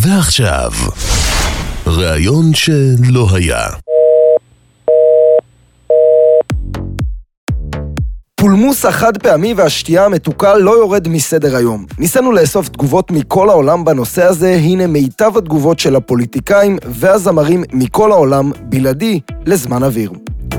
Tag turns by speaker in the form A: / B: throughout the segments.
A: ועכשיו, רעיון שלא היה.
B: פולמוס החד פעמי והשתייה המתוקה לא יורד מסדר היום. ניסינו לאסוף תגובות מכל העולם בנושא הזה, הנה מיטב התגובות של הפוליטיקאים והזמרים מכל העולם בלעדי לזמן אוויר.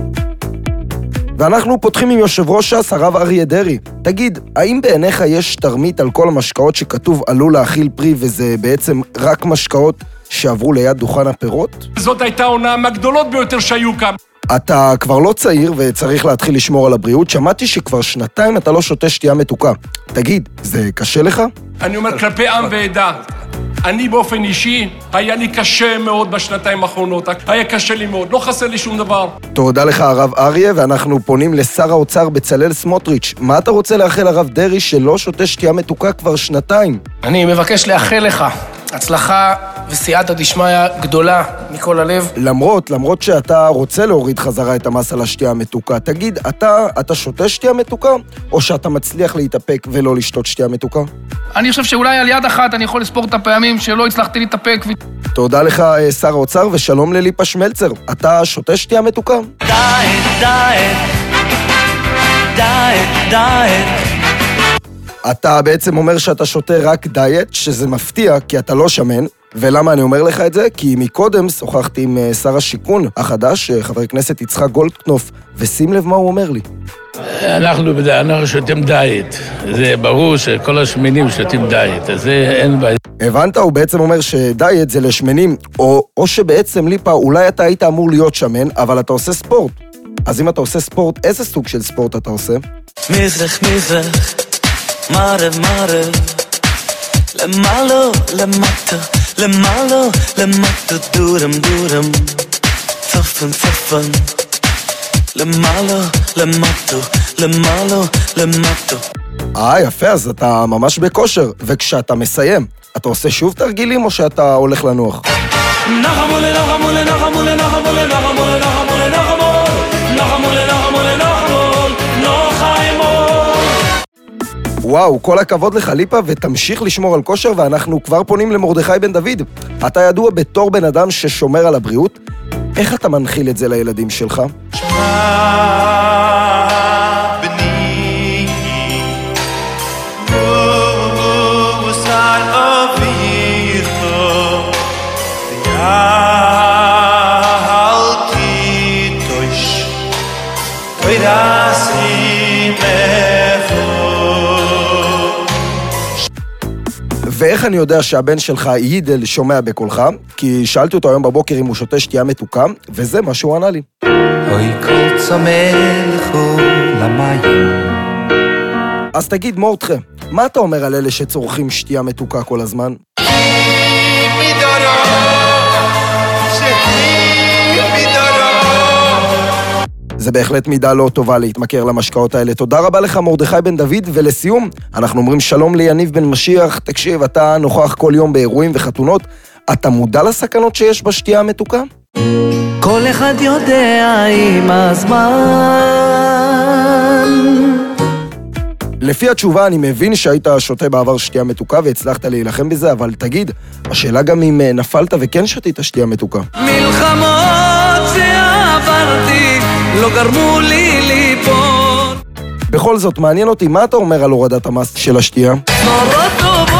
B: ואנחנו פותחים עם יושב ראש ש"ס, הרב אריה דרעי. תגיד, האם בעיניך יש תרמית על כל המשקאות שכתוב עלול להכיל פרי וזה בעצם רק משקאות שעברו ליד דוכן הפירות?
C: זאת הייתה עונה מהגדולות ביותר שהיו כאן.
B: אתה כבר לא צעיר וצריך להתחיל לשמור על הבריאות. שמעתי שכבר שנתיים אתה לא שותה שתייה מתוקה. תגיד, זה קשה לך?
C: אני אומר כלפי עם ועדה. אני באופן אישי, היה לי קשה מאוד בשנתיים האחרונות. היה קשה לי מאוד, לא חסר לי שום דבר.
B: תודה לך הרב אריה, ואנחנו פונים לשר האוצר בצלאל סמוטריץ'. מה אתה רוצה לאחל הרב דרעי שלא שותה שתייה מתוקה כבר שנתיים?
D: אני מבקש לאחל לך הצלחה וסייעתא דשמיא גדולה מכל הלב.
B: למרות שאתה רוצה להוריד חזרה את המס על השתייה המתוקה, תגיד, אתה שותה שתייה מתוקה, או שאתה מצליח להתאפק ולא לשתות שתייה מתוקה?
D: אני חושב שאולי על יד אחת אני יכול לספור את הפעמים שלא הצלחתי להתאפק.
B: תודה לך שר האוצר, ושלום לליפה שמלצר. אתה שותה שתייה מתוקה? דיאט. אתה בעצם אומר שאתה שותה רק דיאט, שזה מפתיע כי אתה לא שמן. ולמה אני אומר לך את זה? כי מקודם שוחחתי עם שר השיכון החדש, חבר הכנסת יצחק גולדקנופ, ושים לב מה הוא אומר לי.
E: אנחנו שותים דיאט. זה ברור שכל השמנים שותים דיאט, אז זה אין בעיה.
B: הבנת? הוא בעצם אומר שדיאט זה לשמנים, או שבעצם ליפה, אולי אתה היית אמור להיות שמן, אבל אתה עושה ספורט. אז אם אתה עושה ספורט, איזה סוג של ספורט אתה עושה?
F: מזרח, מרב, למעלה, למטה, דורם, צפן, למעלה, למטה.
B: יפה, אז אתה ממש בכושר, וכשאתה מסיים, אתה עושה שוב תרגילים או שאתה הולך לנוח? וואו, כל הכבוד לך ליפה, ותמשיך לשמור על כושר, ואנחנו כבר פונים למרדכי בן דוד. אתה ידוע בתור בן אדם ששומר על הבריאות, איך אתה מנחיל את זה לילדים שלך? ואיך אני יודע שהבן שלך יידל שומע בקולך? כי שאלתי אותו היום בבוקר אם הוא שותה שתייה מתוקה, וזה מה שהוא ענה לי.
F: אוי כל צמחו למים.
B: אז תגיד מורדכי, מה אתה אומר על אלה שצורכים שתייה מתוקה כל הזמן? זה בהחלט מידה לא טובה להתמכר למשקאות האלה. תודה רבה לך מרדכי בן דוד, ולסיום, אנחנו אומרים שלום ליניב בן משיח. תקשיב, אתה נוכח כל יום באירועים וחתונות, אתה מודע לסכנות שיש בשתייה המתוקה?
F: כל אחד יודע עם הזמן.
B: לפי התשובה אני מבין שהיית שותה בעבר שתייה מתוקה והצלחת להילחם בזה, אבל תגיד, השאלה גם אם נפלת וכן שתית שתייה מתוקה.
F: מלחמות שעברתי לא גרמו לי ליפול.
B: בכל זאת, מעניין אותי, מה אתה אומר על הורדת המס של השתייה?
F: בשורות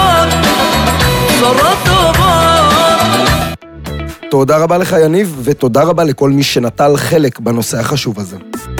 F: טובות.
B: תודה רבה לך יניב, ותודה רבה לכל מי שנטל חלק בנושא החשוב הזה.